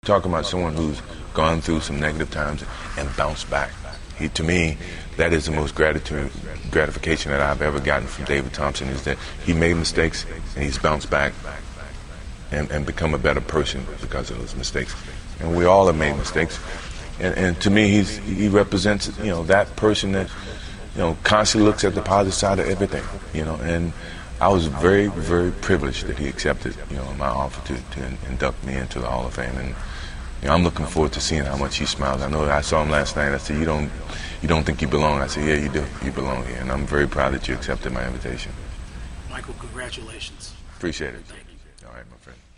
Talking about someone who's gone through some negative times and bounced back. To me, that is the most gratification that I've ever gotten from David Thompson, is that he made mistakes and he's bounced back and become a better person because of those mistakes. And we all have made mistakes. And to me, he represents, that person that, constantly looks at the positive side of everything, and I was very, very privileged that he accepted, my offer to induct me into the Hall of Fame. And I'm looking forward to seeing how much he smiles. I know I saw him last night. I said, "You don't think you belong?" I said, "Yeah, you do. You belong here." And I'm very proud that you accepted my invitation. Michael, congratulations. Appreciate it. Thank you. All right, my friend.